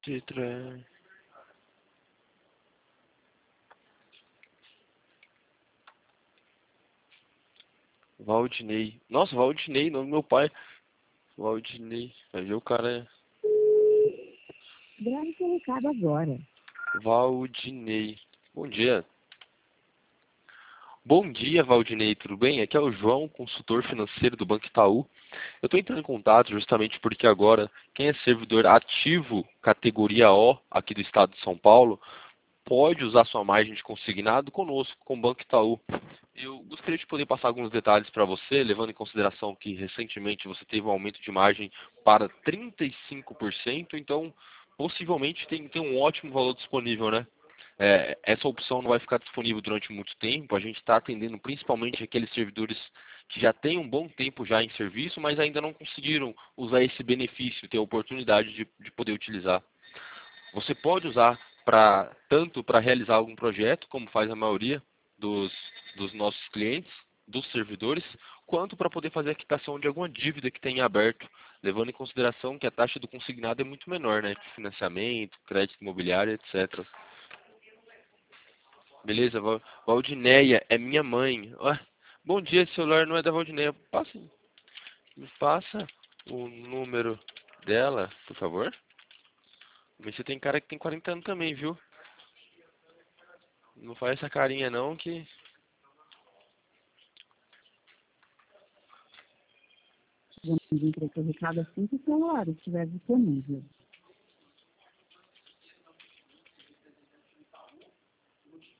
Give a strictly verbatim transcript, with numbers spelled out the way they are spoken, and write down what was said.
Tetra. Valdinei. Nossa, Valdinei, nome do meu pai. Valdinei. Vai ver o cara é. Grave seu recado agora. Valdinei. Bom dia. Bom dia, Valdinei, tudo bem? Aqui é o João, consultor financeiro do Banco Itaú. Eu estou entrando em contato justamente porque agora quem é servidor ativo categoria O aqui do estado de São Paulo pode usar sua margem de consignado conosco, com o Banco Itaú. Eu gostaria de poder passar alguns detalhes para você, levando em consideração que recentemente você teve um aumento de margem para trinta e cinco por cento, então possivelmente tem, tem um ótimo valor disponível, né? É, essa opção não vai ficar disponível durante muito tempo, a gente está atendendo principalmente aqueles servidores que já têm um bom tempo já em serviço, mas ainda não conseguiram usar esse benefício, ter a oportunidade de, de poder utilizar. Você pode usar pra, tanto para realizar algum projeto, como faz a maioria dos, dos nossos clientes, dos servidores, quanto para poder fazer a quitação de alguma dívida que tenha aberto, levando em consideração que a taxa do consignado é muito menor, né? Que financiamento, crédito imobiliário, etcétera. Beleza? Val- Valdineia é minha mãe. Ah, bom dia, esse celular não é da Valdineia. Passa, me passa o número dela, por favor. Mas você tem cara que tem quarenta anos também, viu? Não faz essa carinha não que... Vamos entregar seu recado assim que o celular estiver disponível.